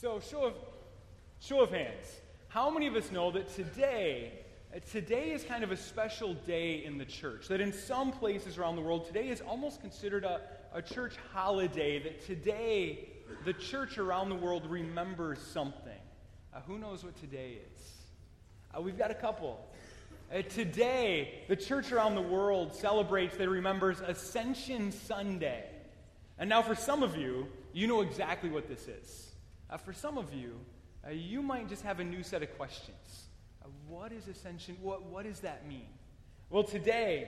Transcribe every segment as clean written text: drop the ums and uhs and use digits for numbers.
So, show of hands. How many of us know that today is kind of a special day in the church? That in some places around the world, today is almost considered a church holiday. That today, the church around the world remembers something. Who knows what today is? We've got a couple. Today, the church around the world celebrates, that remembers Ascension Sunday. And now for some of you, you know exactly what this is. For some of you, you might just have a new set of questions. What is Ascension? What does that mean? Well, today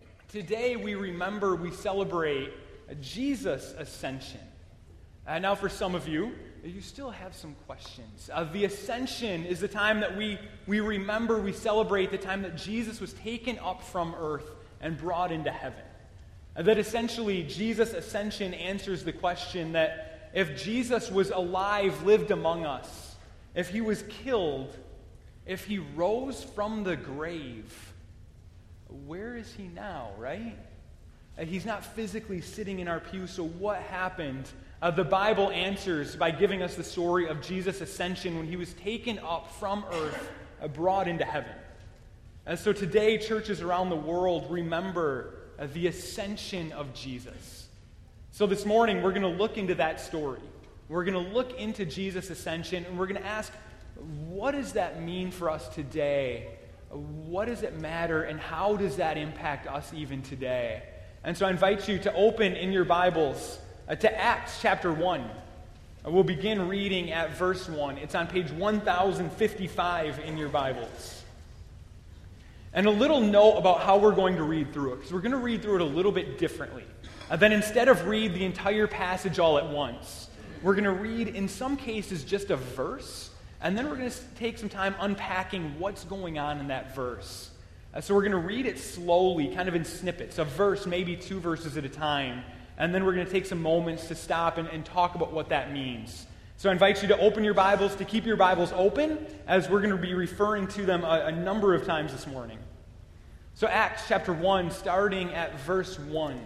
we celebrate Jesus' Ascension. Now for some of you, you still have some questions. The Ascension is the time that we remember, we celebrate the time that Jesus was taken up from earth and brought into heaven. That essentially Jesus' Ascension answers the question that if Jesus was alive, lived among us, if he was killed, if he rose from the grave, where is he now, right? He's not physically sitting in our pew, so what happened? The Bible answers by giving us the story of Jesus' ascension when he was taken up from earth, brought into heaven. And so today, churches around the world remember the ascension of Jesus. So this morning, we're going to look into that story. We're going to look into Jesus' ascension, and we're going to ask, what does that mean for us today? What does it matter, and how does that impact us even today? And so I invite you to open in your Bibles to Acts chapter 1. We'll begin reading at verse 1. It's on page 1055 in your Bibles. And a little note about how we're going to read through it, because we're going to read through it a little bit differently. Then instead of read the entire passage all at once, we're going to read, in some cases, just a verse, and then we're going to take some time unpacking what's going on in that verse. So we're going to read it slowly, kind of in snippets, a verse, maybe 2 verses at a time, and then we're going to take some moments to stop and talk about what that means. So I invite you to open your Bibles, to keep your Bibles open, as we're going to be referring to them a number of times this morning. So Acts chapter 1, starting at verse 1.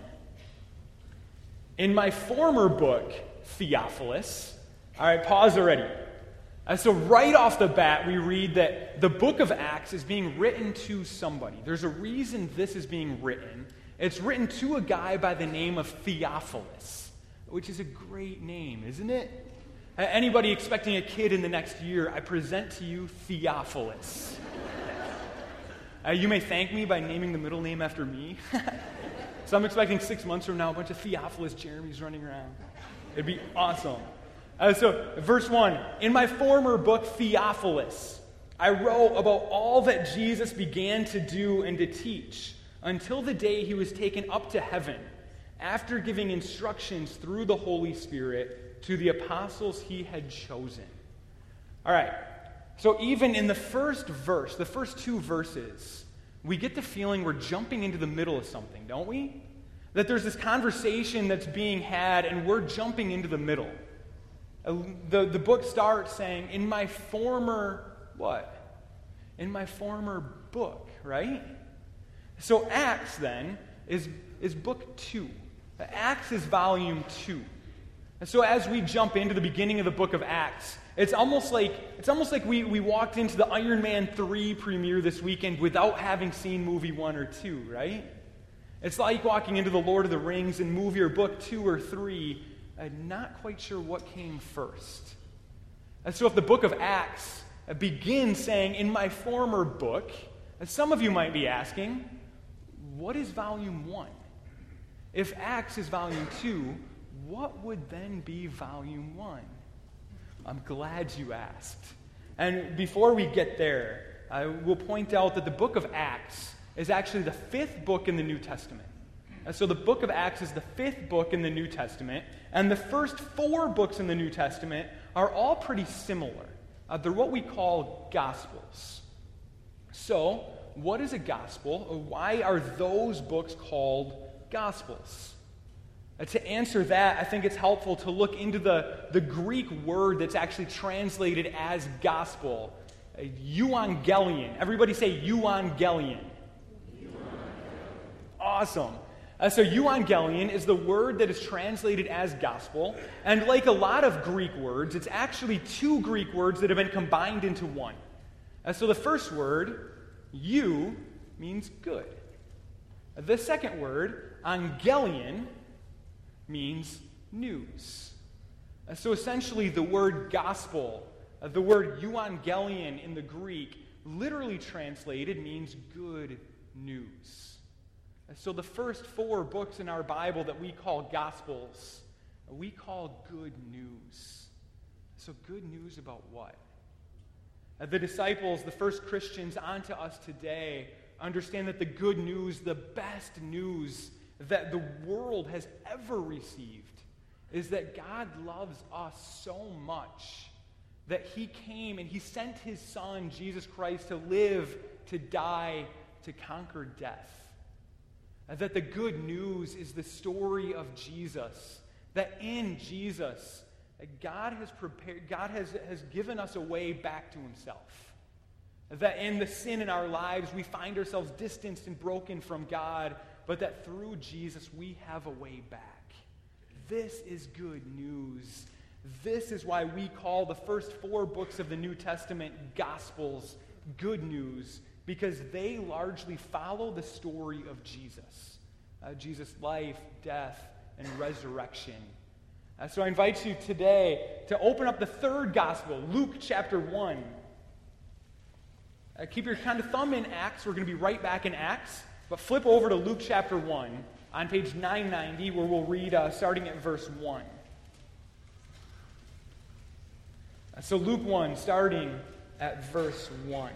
In my former book, Theophilus, all right, pause already. So right off the bat, we read that the book of Acts is being written to somebody. There's a reason this is being written. It's written to a guy by the name of Theophilus, which is a great name, isn't it? Anybody expecting a kid in the next year, I present to you Theophilus. You may thank me by naming the middle name after me. So I'm expecting 6 months from now, a bunch of Theophilus Jeremys running around. It'd be awesome. So verse 1, in my former book, Theophilus, I wrote about all that Jesus began to do and to teach until the day he was taken up to heaven, after giving instructions through the Holy Spirit to the apostles he had chosen. All right, so even in the first verse, the first 2 verses, we get the feeling we're jumping into the middle of something, don't we? That there's this conversation that's being had, and we're jumping into the middle. The book starts saying, in my former, what? In my former book, right? So Acts, then, is book 2. Acts is volume 2. And so as we jump into the beginning of the book of Acts, it's almost like we walked into the Iron Man 3 premiere this weekend without having seen movie 1 or 2, right? It's like walking into the Lord of the Rings and movie or book 2 or 3, not quite sure what came first. And so if the book of Acts begins saying, in my former book, some of you might be asking, what is volume 1? If Acts is volume 2, what would then be volume 1? I'm glad you asked. And before we get there, I will point out that the book of Acts is actually the 5th book in the New Testament. And so the book of Acts is the 5th book in the New Testament, and the first 4 books in the New Testament are all pretty similar. They're what we call Gospels. So, what is a Gospel? Why are those books called Gospels? To answer that, I think it's helpful to look into the Greek word that's actually translated as gospel, euangelion. Everybody say euangelion. Awesome. So euangelion is the word that is translated as gospel, and like a lot of Greek words, it's actually two Greek words that have been combined into one. So the first word, eu, means good. The second word, angelion, means news. So essentially the word gospel, the word euangelion in the Greek, literally translated means good news. So the first 4 books in our Bible that we call Gospels, we call good news. So good news about what? The disciples, the first Christians onto us today, understand that the good news, the best news that the world has ever received, is that God loves us so much that he came and he sent his Son, Jesus Christ, to live, to die, to conquer death. That the good news is the story of Jesus. That in Jesus, God has given us a way back to himself. That in the sin in our lives, we find ourselves distanced and broken from God, but that through Jesus, we have a way back. This is good news. This is why we call the first 4 books of the New Testament Gospels good news, because they largely follow the story of Jesus. Jesus' life, death, and resurrection. So I invite you today to open up the 3rd gospel, Luke chapter 1. Keep your kind of thumb in Acts. We're going to be right back in Acts. But flip over to Luke chapter 1 on page 990, where we'll read starting at verse 1. So Luke 1, starting at verse 1.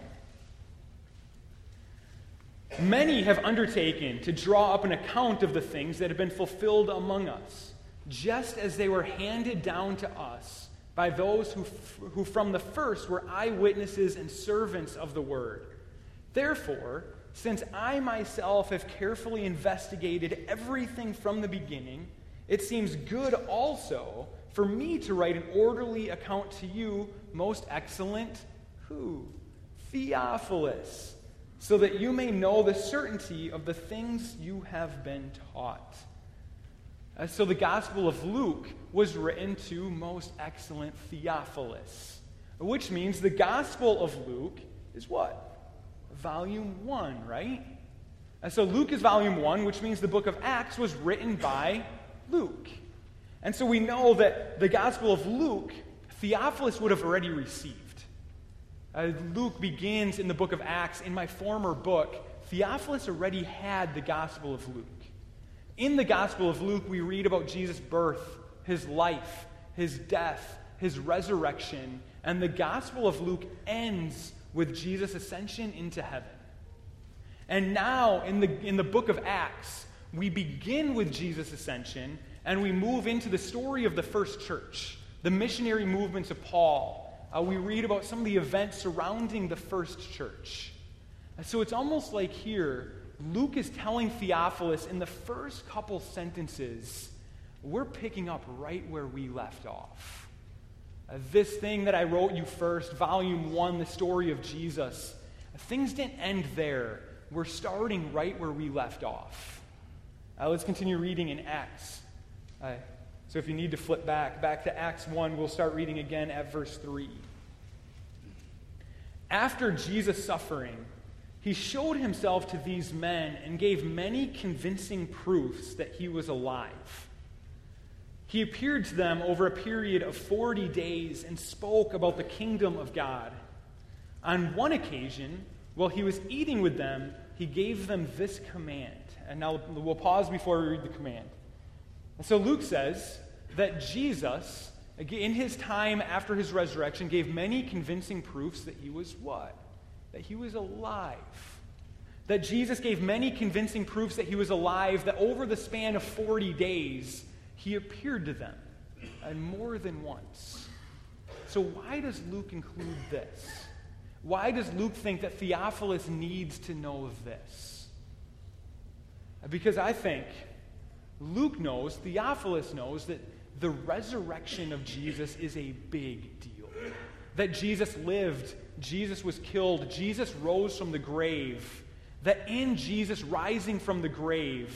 Many have undertaken to draw up an account of the things that have been fulfilled among us, just as they were handed down to us by those who from the first were eyewitnesses and servants of the word. Therefore, since I myself have carefully investigated everything from the beginning, it seems good also for me to write an orderly account to you, most excellent, who? Theophilus, so that you may know the certainty of the things you have been taught. So the Gospel of Luke was written to most excellent Theophilus, which means the Gospel of Luke is what? Volume 1, right? So Luke is volume 1, which means the book of Acts was written by Luke. And so we know that the Gospel of Luke, Theophilus would have already received. Luke begins in the book of Acts. In my former book, Theophilus already had the Gospel of Luke. In the Gospel of Luke, we read about Jesus' birth, his life, his death, his resurrection, and the Gospel of Luke ends with Jesus' ascension into heaven. And now, in the book of Acts, we begin with Jesus' ascension, and we move into the story of the first church, the missionary movements of Paul. We read about some of the events surrounding the first church. So it's almost like here, Luke is telling Theophilus in the first couple sentences, we're picking up right where we left off. This thing that I wrote you first, volume 1, the story of Jesus, things didn't end there. We're starting right where we left off. Let's continue reading in Acts. So if you need to flip back to Acts 1, we'll start reading again at verse 3. After Jesus' suffering, he showed himself to these men and gave many convincing proofs that he was alive. He appeared to them over a period of 40 days and spoke about the kingdom of God. On one occasion, while he was eating with them, he gave them this command. And now we'll pause before we read the command. So Luke says that Jesus, in his time after his resurrection, gave many convincing proofs that he was what? That he was alive. That Jesus gave many convincing proofs that he was alive, that over the span of 40 days, he appeared to them, and more than once. So why does Luke include this? Why does Luke think that Theophilus needs to know this? Because I think Luke knows, Theophilus knows, that the resurrection of Jesus is a big deal. That Jesus lived, Jesus was killed, Jesus rose from the grave. That in Jesus rising from the grave,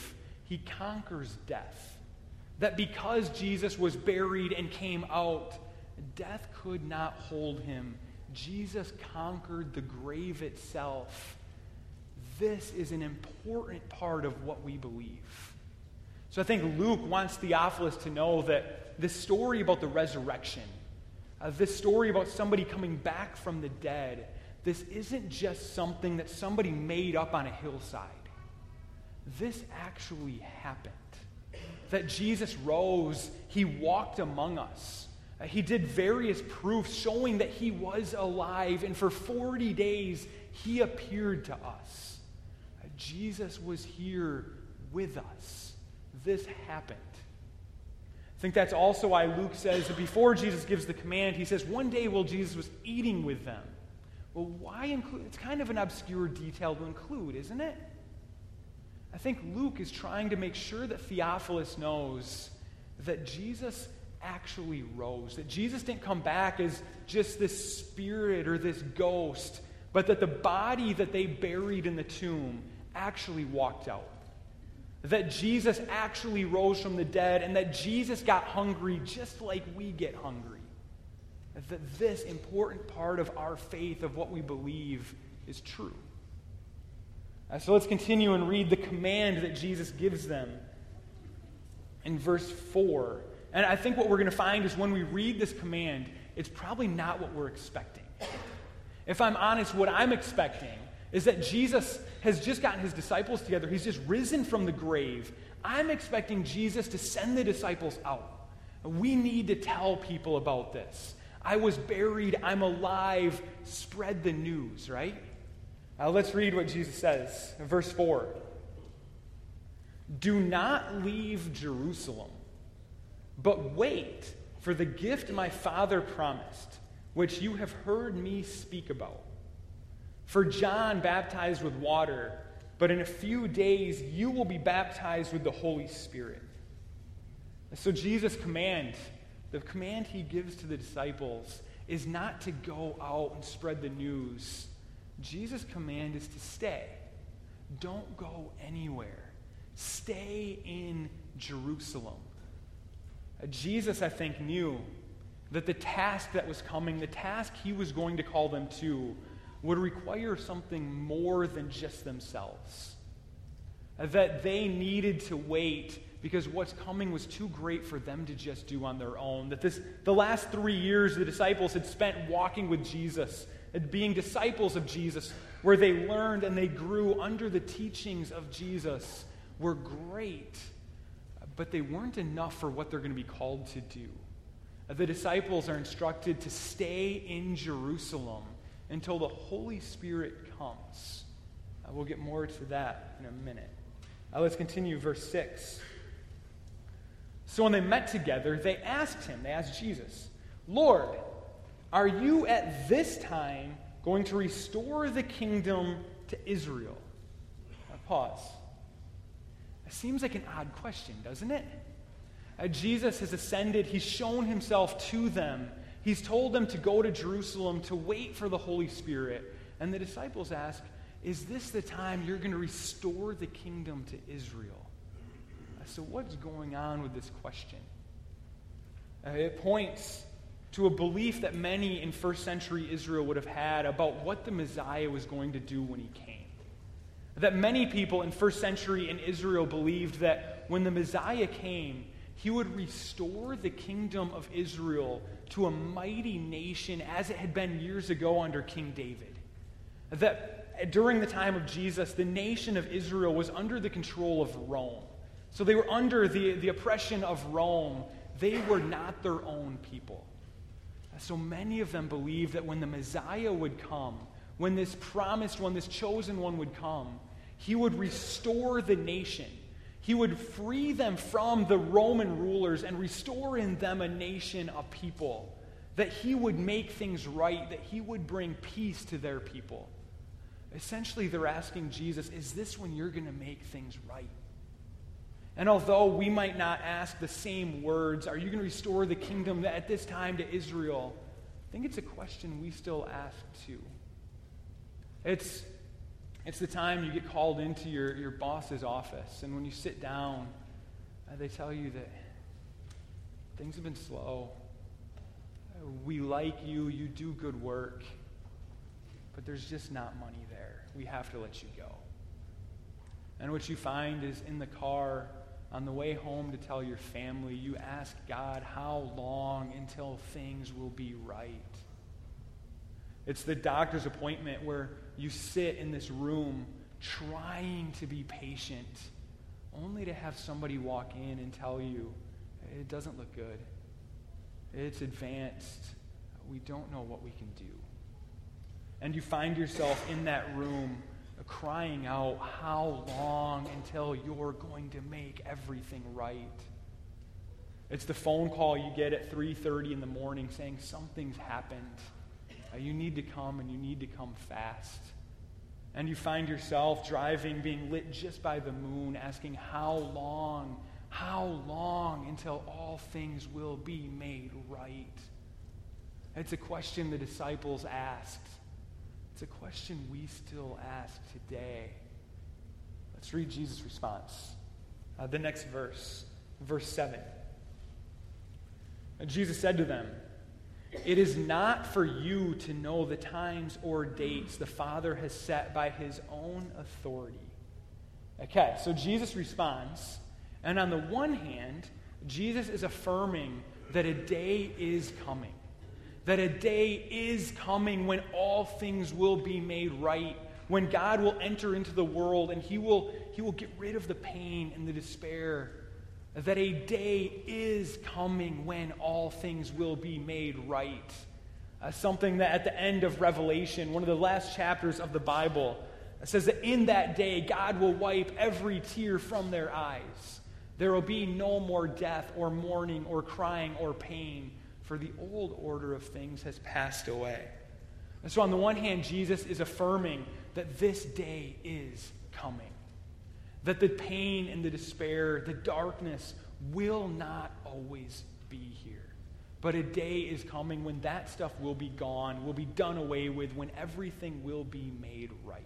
he conquers death. That because Jesus was buried and came out, death could not hold him. Jesus conquered the grave itself. This is an important part of what we believe. So I think Luke wants Theophilus to know that this story about the resurrection, this story about somebody coming back from the dead, this isn't just something that somebody made up on a hillside. This actually happened. That Jesus rose, he walked among us. He did various proofs showing that he was alive, and for 40 days he appeared to us. Jesus was here with us. This happened. I think that's also why Luke says that before Jesus gives the command, he says, one day while Jesus was eating with them. Well, why include? It's kind of an obscure detail to include, isn't it? I think Luke is trying to make sure that Theophilus knows that Jesus actually rose, that Jesus didn't come back as just this spirit or this ghost, but that the body that they buried in the tomb actually walked out. That Jesus actually rose from the dead, and that Jesus got hungry just like we get hungry. That this important part of our faith, of what we believe, is true. So let's continue and read the command that Jesus gives them in verse 4. And I think what we're going to find is when we read this command, it's probably not what we're expecting. If I'm honest, what I'm expecting is that Jesus has just gotten his disciples together. He's just risen from the grave. I'm expecting Jesus to send the disciples out. We need to tell people about this. I was buried. I'm alive. Spread the news, right? Let's read what Jesus says. Verse 4. Do not leave Jerusalem, but wait for the gift my Father promised, which you have heard me speak about. For John baptized with water, but in a few days you will be baptized with the Holy Spirit. So Jesus' command, the command he gives to the disciples, is not to go out and spread the news. Jesus' command is to stay. Don't go anywhere. Stay in Jerusalem. Jesus, I think, knew that the task that was coming, the task he was going to call them to, would require something more than just themselves. That they needed to wait because what's coming was too great for them to just do on their own. That the last 3 years the disciples had spent walking with Jesus, being disciples of Jesus, where they learned and they grew under the teachings of Jesus, were great, but they weren't enough for what they're going to be called to do. The disciples are instructed to stay in Jerusalem until the Holy Spirit comes. We'll get more to that in a minute. Let's continue, verse 6. So when they met together, they asked Jesus, Lord, are you at this time going to restore the kingdom to Israel? Pause. It seems like an odd question, doesn't it? Jesus has ascended. He's shown himself to them. He's told them to go to Jerusalem to wait for the Holy Spirit. And the disciples ask, is this the time you're going to restore the kingdom to Israel? So what's going on with this question? It points to a belief that many in first century Israel would have had about what the Messiah was going to do when he came. That many people in first century in Israel believed that when the Messiah came, he would restore the kingdom of Israel to a mighty nation as it had been years ago under King David. That during the time of Jesus, the nation of Israel was under the control of Rome. So they were under the oppression of Rome. They were not their own people. So many of them believed that when the Messiah would come, when this promised one, this chosen one would come, he would restore the nation. He would free them from the Roman rulers and restore in them a nation of people. That he would make things right, that he would bring peace to their people. Essentially, they're asking Jesus, is this when you're going to make things right? And although we might not ask the same words, are you going to restore the kingdom at this time to Israel? I think it's a question we still ask too. It's It's the time you get called into your boss's office, and when you sit down, they tell you that things have been slow. We like you, you do good work, but there's just not money there. We have to let you go. And what you find is in the car, on the way home to tell your family, you ask God how long until things will be right. It's the doctor's appointment where you sit in this room trying to be patient, only to have somebody walk in and tell you, it doesn't look good. It's advanced. We don't know what we can do. And you find yourself in that room crying out, how long until you're going to make everything right? It's the phone call you get at 3:30 in the morning saying something's happened. You need to come, and you need to come fast. And you find yourself driving, being lit just by the moon, asking how long until all things will be made right? It's a question the disciples asked. It's a question we still ask today. Let's read Jesus' response. The next verse, verse 7. Jesus said to them, "It is not for you to know the times or dates the Father has set by his own authority." Okay, so Jesus responds, and on the one hand, Jesus is affirming that a day is coming. That a day is coming when all things will be made right, when God will enter into the world and he will get rid of the pain and the despair. That a day is coming when all things will be made right. Something that at the end of Revelation, one of the last chapters of the Bible, says that in that day God will wipe every tear from their eyes. There will be no more death or mourning or crying or pain, for the old order of things has passed away. And so on the one hand, Jesus is affirming that this day is coming. That the pain and the despair, the darkness will not always be here. But a day is coming when that stuff will be gone, will be done away with, when everything will be made right.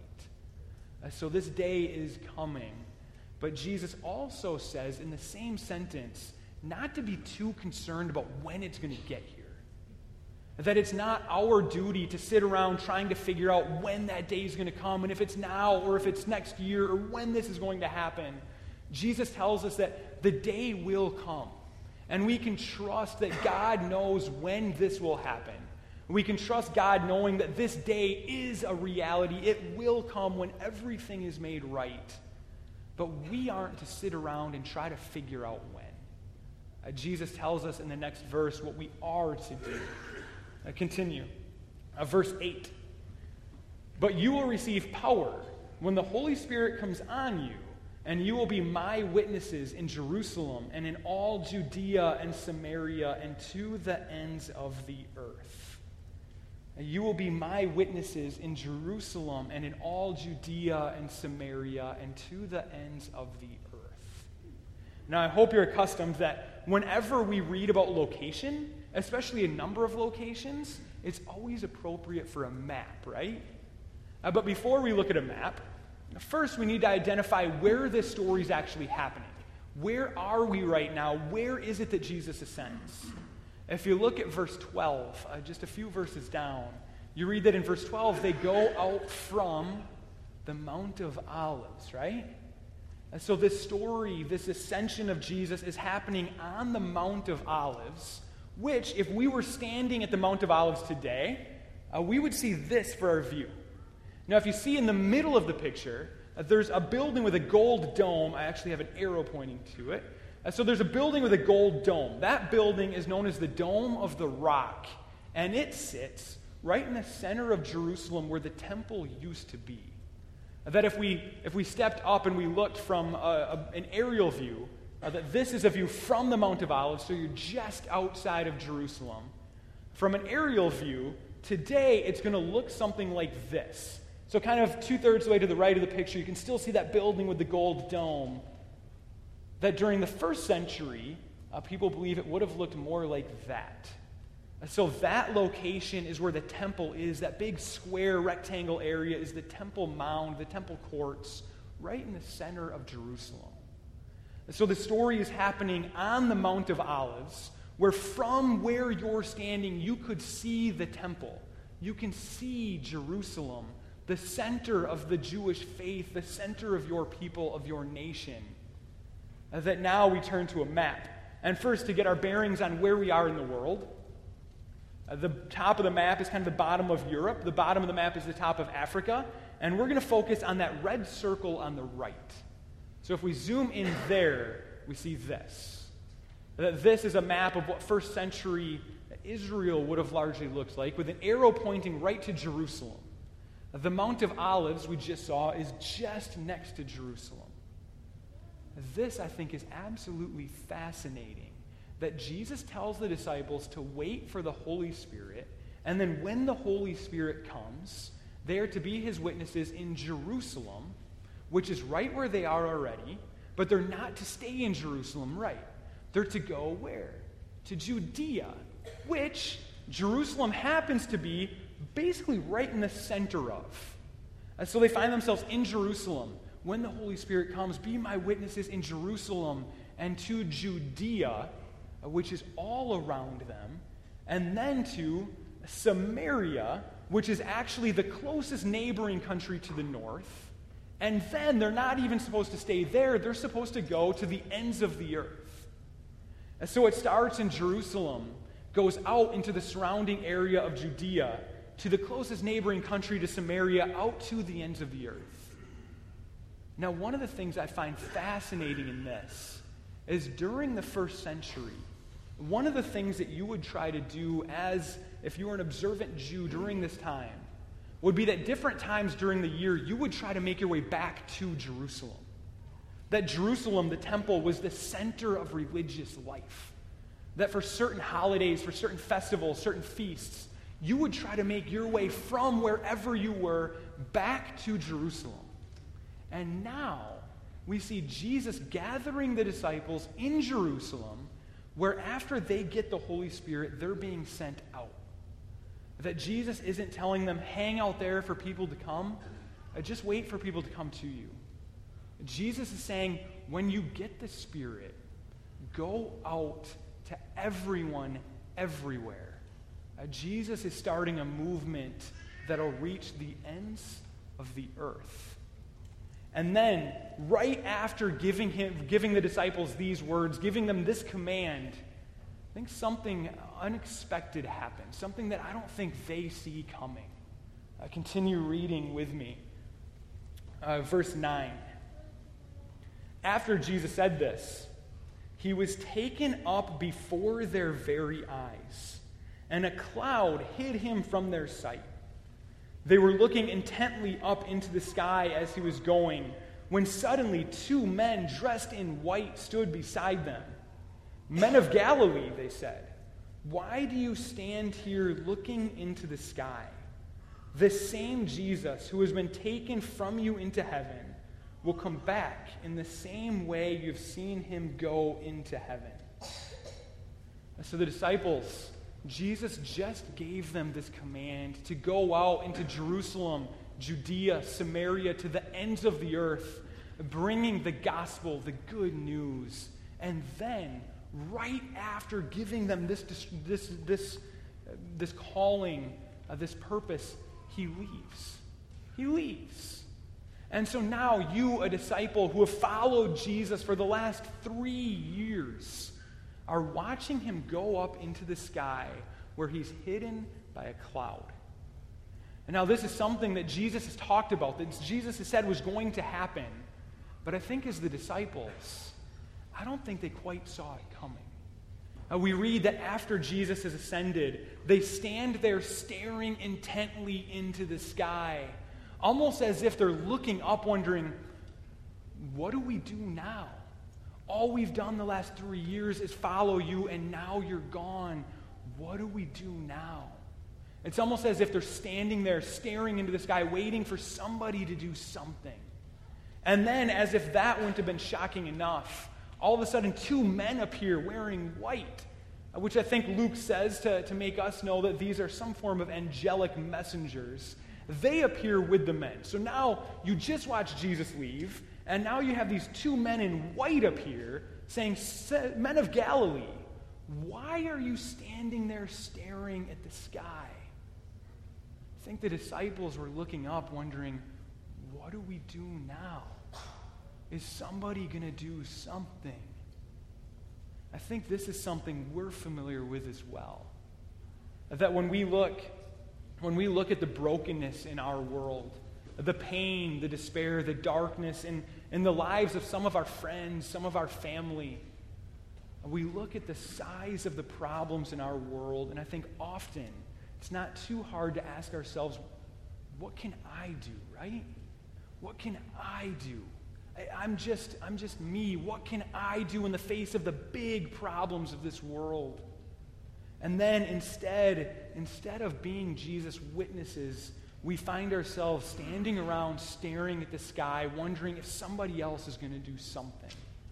So this day is coming. But Jesus also says in the same sentence, not to be too concerned about when it's going to get here. That it's not our duty to sit around trying to figure out when that day is going to come, and if it's now or if it's next year or when this is going to happen. Jesus tells us that the day will come, and we can trust that God knows when this will happen. We can trust God knowing that this day is a reality. It will come when everything is made right. But we aren't to sit around and try to figure out when. Jesus tells us in the next verse what we are to do. Continue. Verse 8. "But you will receive power when the Holy Spirit comes on you, and you will be my witnesses in Jerusalem and in all Judea and Samaria and to the ends of the earth." You will be my witnesses in Jerusalem and in all Judea and Samaria and to the ends of the earth. Now, I hope you're accustomed that whenever we read about location, especially a number of locations, it's always appropriate for a map, right? But before we look at a map, first we need to identify where this story is actually happening. Where are we right now? Where is it that Jesus ascends? If you look at verse 12, just a few verses down, you read that in verse 12, they go out from the Mount of Olives, right? And so this story, this ascension of Jesus is happening on the Mount of Olives, which, if we were standing at the Mount of Olives today, we would see this for our view. Now, if you see in the middle of the picture, there's a building with a gold dome. I actually have an arrow pointing to it. So there's a building with a gold dome. That building is known as the Dome of the Rock, and it sits right in the center of Jerusalem where the temple used to be. That if we stepped up and we looked from an aerial view, that this is a view from the Mount of Olives, so you're just outside of Jerusalem. From an aerial view, today it's going to look something like this. So kind of 2/3 of the way to the right of the picture, you can still see that building with the gold dome. That during the first century, people believe it would have looked more like that. So that location is where the temple is. That big square rectangle area is the temple mound, the temple courts, right in the center of Jerusalem. So the story is happening on the Mount of Olives, where from where you're standing, you could see the temple. You can see Jerusalem, the center of the Jewish faith, the center of your people, of your nation. That now we turn to a map. And first, to get our bearings on where we are in the world, the top of the map is kind of the bottom of Europe. The bottom of the map is the top of Africa. And we're going to focus on that red circle on the right. So if we zoom in there, we see this. This is a map of what first century Israel would have largely looked like, with an arrow pointing right to Jerusalem. The Mount of Olives we just saw is just next to Jerusalem. This, I think, is absolutely fascinating, that Jesus tells the disciples to wait for the Holy Spirit, and then when the Holy Spirit comes, they are to be his witnesses in Jerusalem, which is right where they are already, but they're not to stay in Jerusalem, right? They're to go where? To Judea, which Jerusalem happens to be basically right in the center of. And so they find themselves in Jerusalem. When the Holy Spirit comes, be my witnesses in Jerusalem and to Judea, which is all around them, and then to Samaria, which is actually the closest neighboring country to the north. And then they're not even supposed to stay there. They're supposed to go to the ends of the earth. And so it starts in Jerusalem, goes out into the surrounding area of Judea, to the closest neighboring country to Samaria, out to the ends of the earth. Now, one of the things I find fascinating in this is during the first century, one of the things that you would try to do as if you were an observant Jew during this time would be that different times during the year you would try to make your way back to Jerusalem. That Jerusalem, the temple, was the center of religious life. That for certain holidays, for certain festivals, certain feasts, you would try to make your way from wherever you were back to Jerusalem. And now we see Jesus gathering the disciples in Jerusalem, where after they get the Holy Spirit, they're being sent out. That Jesus isn't telling them, hang out there for people to come. Just wait for people to come to you. Jesus is saying, when you get the Spirit, go out to everyone, everywhere. Jesus is starting a movement that'll reach the ends of the earth. And then, right after giving the disciples these words, giving them this command, I think something unexpected happens, something that I don't think they see coming. Continue reading with me. Verse 9. After Jesus said this, he was taken up before their very eyes, and a cloud hid him from their sight. They were looking intently up into the sky as he was going, when suddenly 2 men dressed in white stood beside them. Men of Galilee, they said, why do you stand here looking into the sky? This same Jesus who has been taken from you into heaven will come back in the same way you've seen him go into heaven. So the disciples, Jesus just gave them this command to go out into Jerusalem, Judea, Samaria, to the ends of the earth, bringing the gospel, the good news. And then, right after giving them this calling, this purpose, he leaves. He leaves. And so now you, a disciple who have followed Jesus for the last 3 years, are watching him go up into the sky where he's hidden by a cloud. And now this is something that Jesus has talked about, that Jesus has said was going to happen. But I think as the disciples, I don't think they quite saw it coming. We read that after Jesus has ascended, they stand there staring intently into the sky, almost as if they're looking up wondering, what do we do now? All we've done the last 3 years is follow you, and now you're gone. What do we do now? It's almost as if they're standing there staring into the sky, waiting for somebody to do something. And then, as if that wouldn't have been shocking enough, all of a sudden 2 men appear wearing white. which I think Luke says to make us know that these are some form of angelic messengers. They appear with the men. So now you just watch Jesus leave, and now you have these two men in white appear saying, "Men of Galilee, why are you standing there staring at the sky?" I think the disciples were looking up wondering, what do we do now? Is somebody going to do something? I think this is something we're familiar with as well. That when we look at the brokenness in our world, the pain, the despair, the darkness in the lives of some of our friends, some of our family, we look at the size of the problems in our world, and I think often it's not too hard to ask ourselves, what can I do, right? What can I do? I'm just me. What can I do in the face of the big problems of this world? And then instead of being Jesus' witnesses, we find ourselves standing around staring at the sky, wondering if somebody else is going to do something.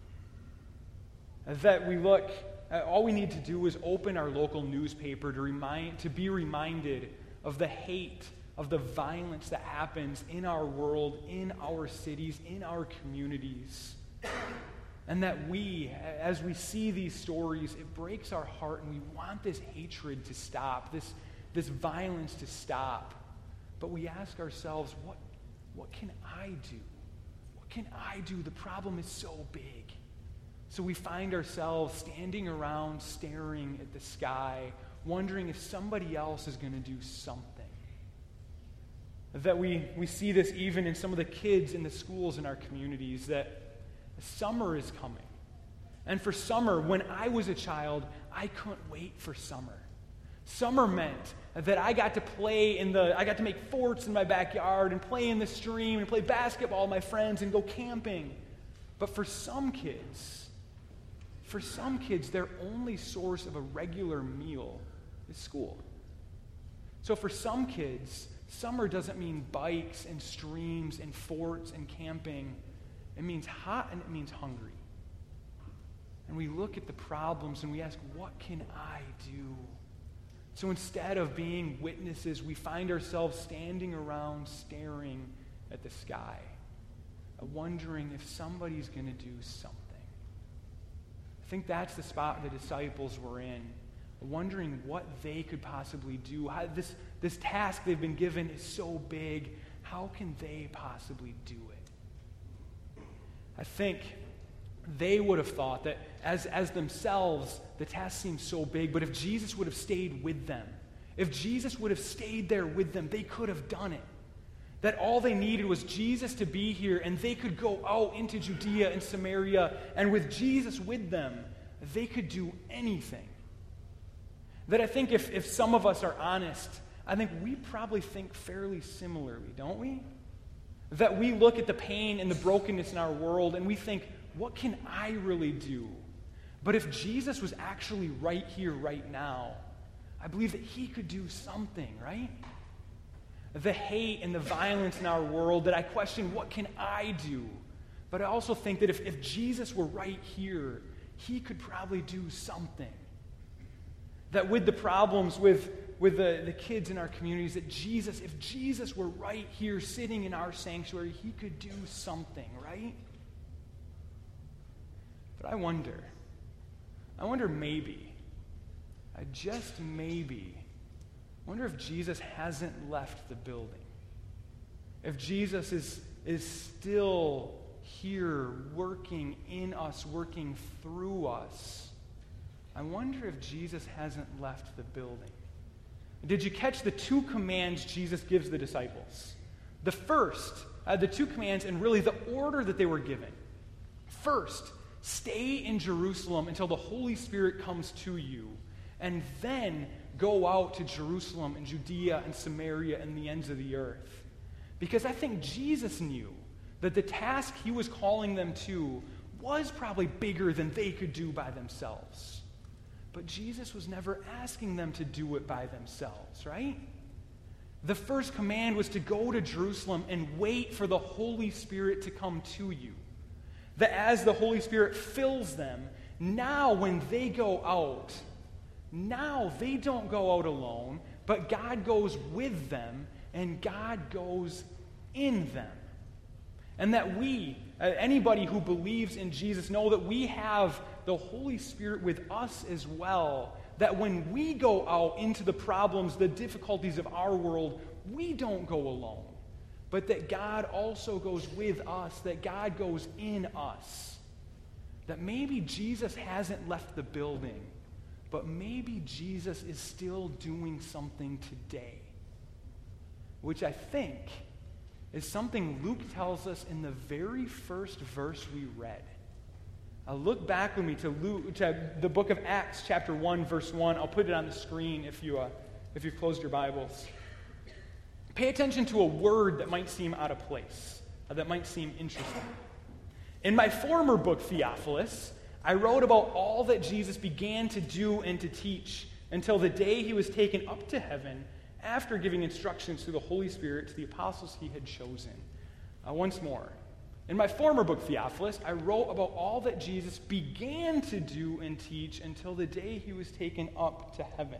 That we look, all we need to do is open our local newspaper to be reminded of the hate, of the violence that happens in our world, in our cities, in our communities. And that as we see these stories, it breaks our heart, and we want this hatred to stop, this violence to stop. But we ask ourselves, what can I do? What can I do? The problem is so big. So we find ourselves standing around, staring at the sky, wondering if somebody else is going to do something. That we see this even in some of the kids in the schools in our communities, that summer is coming. And for summer, when I was a child, I couldn't wait for summer. Summer meant that I got to make forts in my backyard and play in the stream and play basketball with my friends and go camping. But for some kids, their only source of a regular meal is school. So for some kids, summer doesn't mean bikes and streams and forts and camping. It means hot and it means hungry. And we look at the problems and we ask, what can I do? So instead of being witnesses, we find ourselves standing around staring at the sky, wondering if somebody's going to do something. I think that's the spot the disciples were in, wondering what they could possibly do. How this task they've been given is so big. How can they possibly do it? I think they would have thought that as themselves, the task seemed so big, but if Jesus would have stayed with them, if Jesus would have stayed there with them, they could have done it. That all they needed was Jesus to be here, and they could go out into Judea and Samaria, and with Jesus with them, they could do anything. That I think if some of us are honest, I think we probably think fairly similarly, don't we? That we look at the pain and the brokenness in our world, and we think, what can I really do? But if Jesus was actually right here, right now, I believe that he could do something, right? The hate and the violence in our world, that I question, what can I do? But I also think that if Jesus were right here, he could probably do something. That with the problems with the kids in our communities, that if Jesus were right here sitting in our sanctuary, he could do something, right? But I wonder maybe, just maybe, I wonder if Jesus hasn't left the building. If Jesus is still here working in us, working through us. I wonder if Jesus hasn't left the building. Did you catch the two commands Jesus gives the disciples? The first, the two commands, and really the order that they were given. First, stay in Jerusalem until the Holy Spirit comes to you, and then go out to Jerusalem and Judea and Samaria and the ends of the earth. Because I think Jesus knew that the task he was calling them to was probably bigger than they could do by themselves. But Jesus was never asking them to do it by themselves, right? The first command was to go to Jerusalem and wait for the Holy Spirit to come to you. That as the Holy Spirit fills them, now when they go out, now they don't go out alone, but God goes with them, and God goes in them. And that we, anybody who believes in Jesus, know that we have the Holy Spirit with us as well. That when we go out into the problems, the difficulties of our world, we don't go alone. But that God also goes with us, that God goes in us. That maybe Jesus hasn't left the building, but maybe Jesus is still doing something today. Which I think is something Luke tells us in the very first verse we read. Look back with me to the book of Acts, chapter 1, verse 1. I'll put it on the screen if you've closed your Bibles. Pay attention to a word that might seem out of place, that might seem interesting. In my former book, Theophilus, I wrote about all that Jesus began to do and to teach until the day he was taken up to heaven after giving instructions through the Holy Spirit to the apostles he had chosen. Once more. In my former book, Theophilus, I wrote about all that Jesus began to do and teach until the day he was taken up to heaven.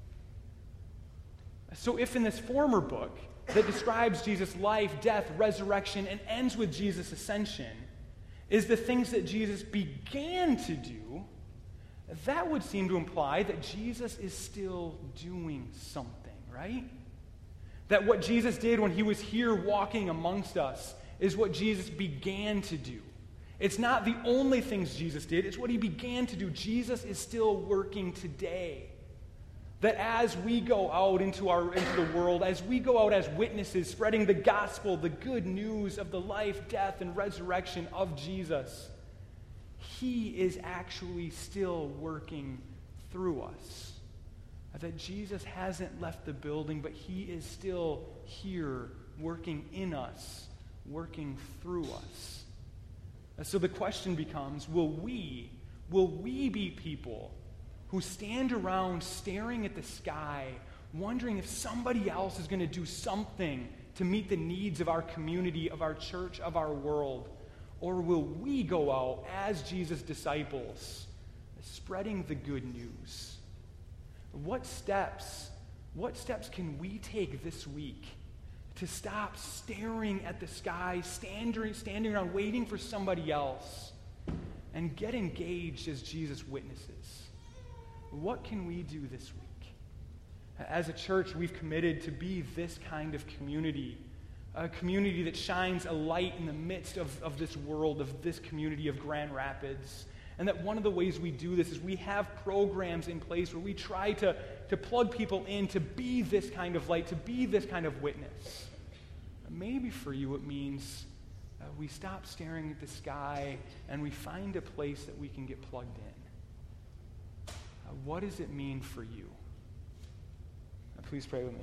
So if in this former book that describes Jesus' life, death, resurrection, and ends with Jesus' ascension, is the things that Jesus began to do, that would seem to imply that Jesus is still doing something, right? That what Jesus did when he was here walking amongst us is what Jesus began to do. It's not the only things Jesus did, it's what he began to do. Jesus is still working today. That as we go out into the world, as we go out as witnesses, spreading the gospel, the good news of the life, death, and resurrection of Jesus, he is actually still working through us. That Jesus hasn't left the building, but he is still here working in us, working through us. So the question becomes, will we be people who stand around staring at the sky, wondering if somebody else is going to do something to meet the needs of our community, of our church, of our world? Or will we go out as Jesus' disciples, spreading the good news? What steps can we take this week to stop staring at the sky, standing around waiting for somebody else, and get engaged as Jesus' witnesses? What can we do this week? As a church, we've committed to be this kind of community, a community that shines a light in the midst of this world, of this community of Grand Rapids. And that one of the ways we do this is we have programs in place where we try to plug people in to be this kind of light, to be this kind of witness. Maybe for you it means we stop staring at the sky and we find a place that we can get plugged in. What does it mean for you? Please pray with me.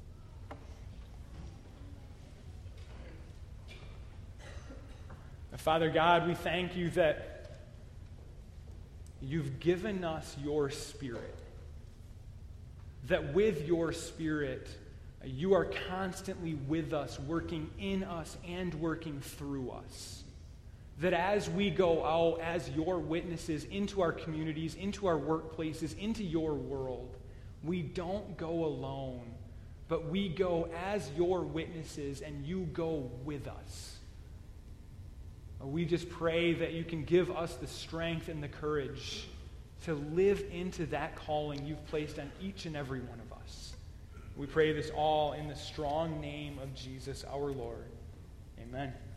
Father God, we thank you that you've given us your Spirit. That with your Spirit, you are constantly with us, working in us and working through us. That as we go out as your witnesses into our communities, into our workplaces, into your world, we don't go alone, but we go as your witnesses and you go with us. We just pray that you can give us the strength and the courage to live into that calling you've placed on each and every one of us. We pray this all in the strong name of Jesus our Lord. Amen.